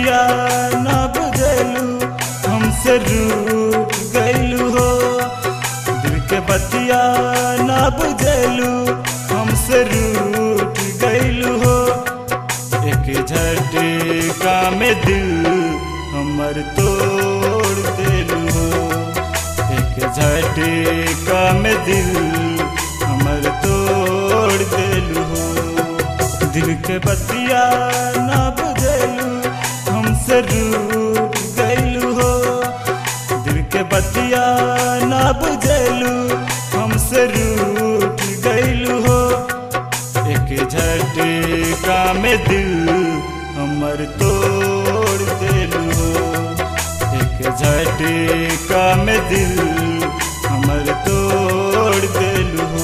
बतिया ना बुझेलू हमसे रूठ गइलू हो। दिल के बतिया ना बुझेलू हमसे रूठ गइलू हो। एक झटका में दिल हमर तोड़ देलू हो। एक झटका में दिल हमर तोड़ देलू हो। दिल के बतिया ना बुझेलू हमसे रूठ गइलू हो। दिल के बतिया ना बुझेलू हमसे रूठ गइलू हो। एक झटका में दिल हमर तोड़ देलू हो। एक झटका में दिल हमर तोड़ देलू हो।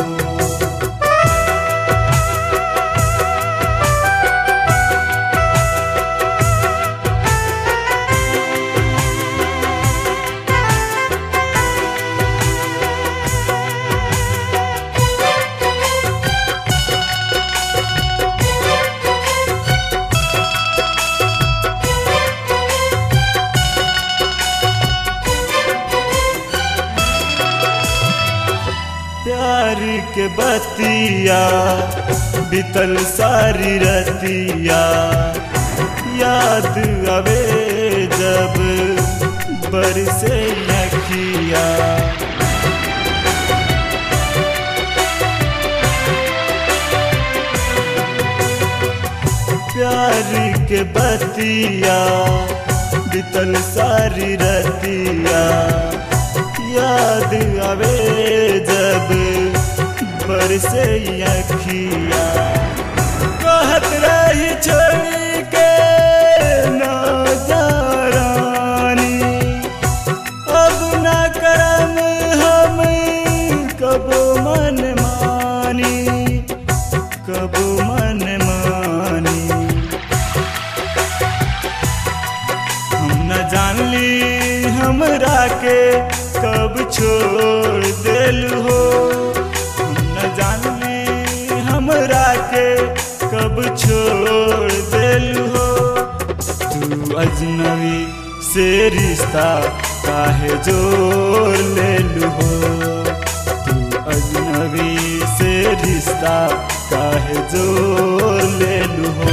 प्यार के बतिया बीतल सारी रतिया। याद आवे जब बरसे अखिया। प्यार के बतिया बीतल सारी रतिया। याद आवे जब बरसे अखिया। कहत रही छोड़ के ना जा रानी। अब ना करम हम कबो मन मानी। कबो मन मानी। हम न जानली हमरा के कब छोड़ देलू हो। हम न जानली हमरा के कब छोड़ देलू हो। तू अजनबी से रिश्ता काहे जोड़ लेलू हो। तू अजनबी से रिश्ता काहे जोड़ लेलू हो।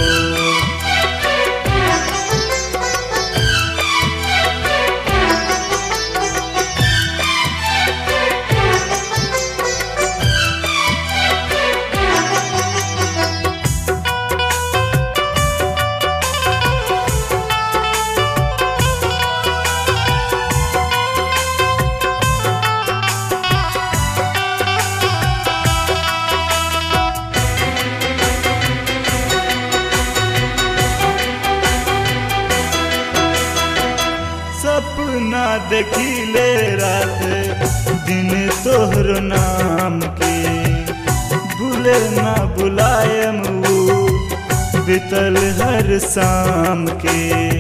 सपना देखिले रात दिन तोहरो नाम के। भूले ना बुलायम वो बीतल हर शाम के।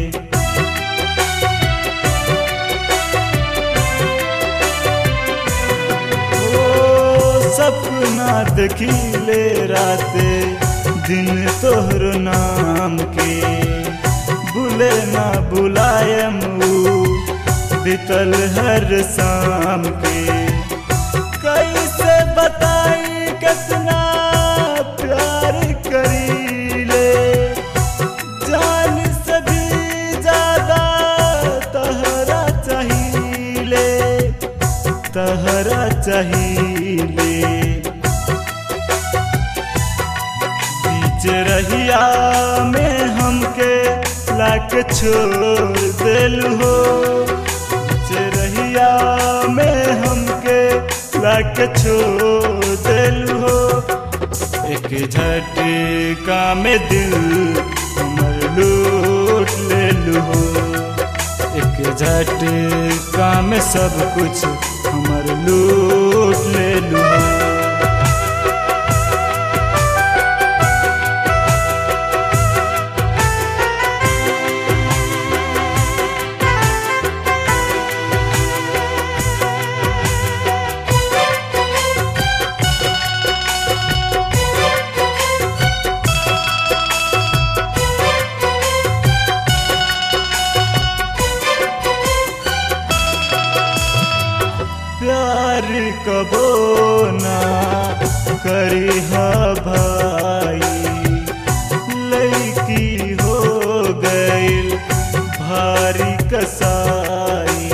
ओ सपना देखिले रात दिन तोहरो नाम के। भूले ना बुलायम बीतल हर शाम के। कैसे बताई कितना प्यार करीले। जान से भी ज्यादा तहरा चाहिए। तहरा चाहिए। बीच रहिया में हमके लाके छोड़ देलू हो। रहिया में हमके लाके छोड़ देलू हो। एक झटका में दिल हमर लूट लेलू हो। एक झटका में सब कुछ हमर लूट लेलू हो। करिहा भाई, लड़की हो गइल भारी कसाई।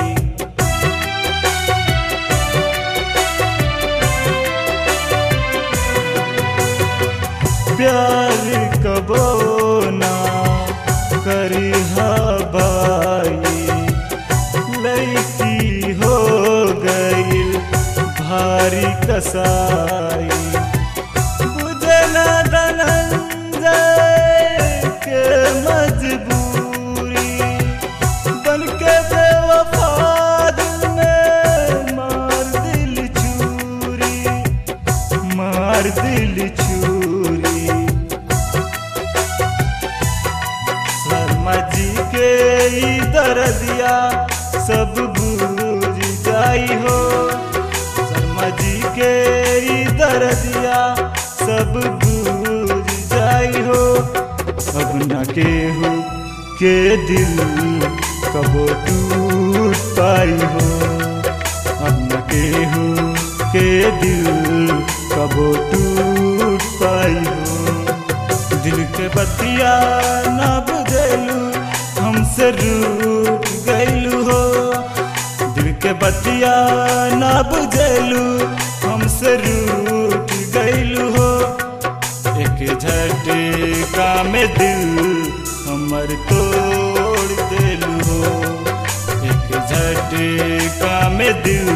प्यार कबो ना करिहा भाई, लड़की हो गइल भारी कसाई। बुझना धनंजय के मजबूरी, बन के बेवफा दिल में मार दिल चूरी, मार दिल चूरी। शर्मा जी के ई दर्दिया सब बुझ जाई हो, शर्मा जी के ई दर्दिया सब बुझ जाई हो। अब न केहू के दिल कबो टूट पाई हो, अब न केहू के दिल कबो टूट पाई हो। दिल के बतिया ना बुझेलू, हमसे रूठ गइलू हो। दिल के बतिया ना बुझेलू, हमसे रूठ गइलू हो। एक झटका में दिल हमर तोड़ देलू हो, एक झटका में दिल